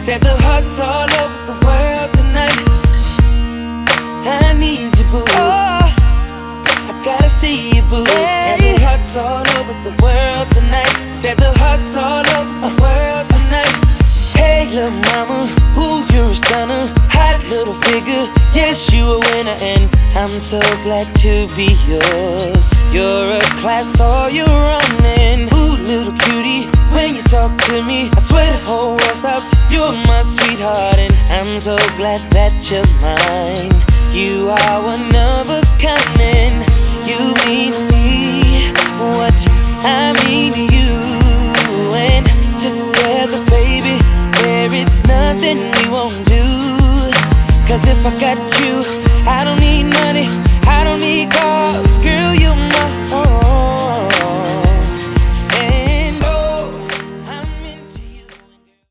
Said the hearts all over the world tonight. I need you, boo. Oh, I gotta see you, boo. And the hearts all over the world tonight. Said the hearts all over the world tonight. Hey, little mama, ooh, you're a stunner. Hot little figure, yes, you a winner. And I'm so glad to be yours. You're a class all your own. And ooh, little cutie, when you talk to me, I swear the whole world stops. You're my sweetheart, and I'm so glad that you're mine. You are one of a kind, and you mean to me what I mean to you. And together, baby, there is nothing we won't do. 'Cause if I got you,